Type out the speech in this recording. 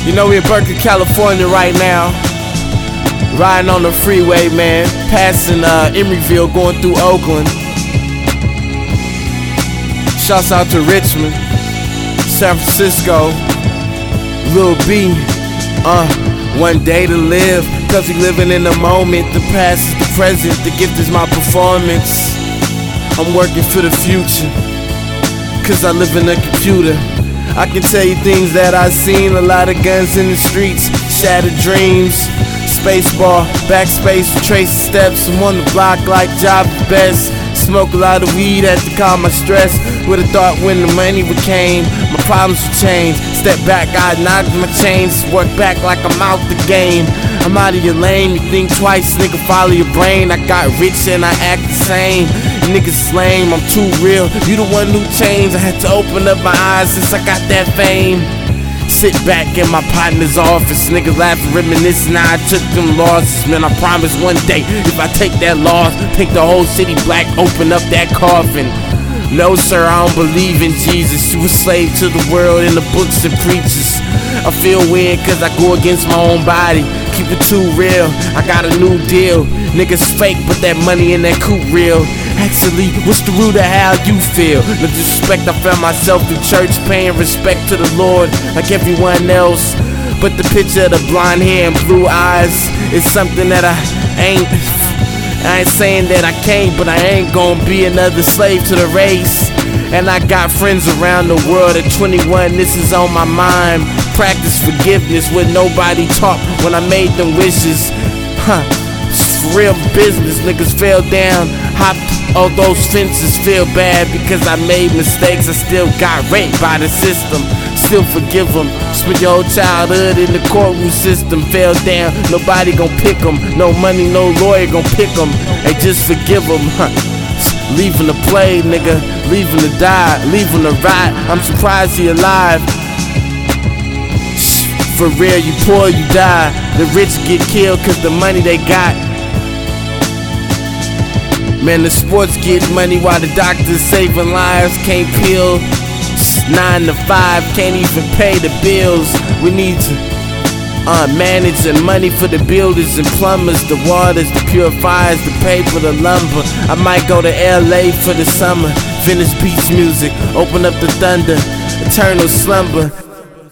You know, we're in Berkeley, California right now. Riding on the freeway, man. Passing Emeryville, going through Oakland. Shouts out to Richmond, San Francisco, Lil B. One day to live, cause we living in the moment. The past is the present, the gift is my performance. I'm working for the future, cause I live in a computer. I can tell you things that I've seen, a lot of guns in the streets, shattered dreams. Spacebar, backspace, trace steps. I'm on the block like job best. Smoke a lot of weed, had to calm my stress. Would've thought when the money came, my problems would change. Step back, I knock my chains. Work back like I'm out the game. I'm out of your lane, you think twice, nigga, follow your brain. I got rich and I act the same. Niggas lame, I'm too real. You the one who changed. I had to open up my eyes since I got that fame. Sit back in my partner's office, niggas laughing, reminiscing. I took them losses, man. I promise one day, if I take that loss, paint the whole city black, open up that coffin. No sir, I don't believe in Jesus. You a slave to the world and the books and preachers. I feel weird cause I go against my own body. Keep it too real, I got a new deal. Niggas fake, but that money in that coupe real. Actually, what's the root of how you feel? No disrespect, I found myself through church, paying respect to the Lord like everyone else. But the picture of the blonde hair and blue eyes is something that I ain't saying that I can't, but I ain't gonna be another slave to the race. And I got friends around the world at 21, this is on my mind. Practice forgiveness what nobody taught when I made them wishes. It's real business, niggas fell down, hopped all those fences, feel bad because I made mistakes. I still got raped by the system, still forgive them. Spent your whole childhood in the courtroom system, fell down, nobody gon' pick them. No money, no lawyer gon' pick them. Hey, just forgive them. Leaving to play, nigga, leaving to die, leaving to rot. I'm surprised he alive. For real, you poor, you die. The rich get killed cause the money they got. Man, the sports get money while the doctors saving lives. Can't peel 9 to 5, can't even pay the bills. We need to manage the money for the builders and plumbers, the waters, the purifiers, the paper, the lumber. I might go to LA for the summer, Venice beach music, open up the thunder, eternal slumber.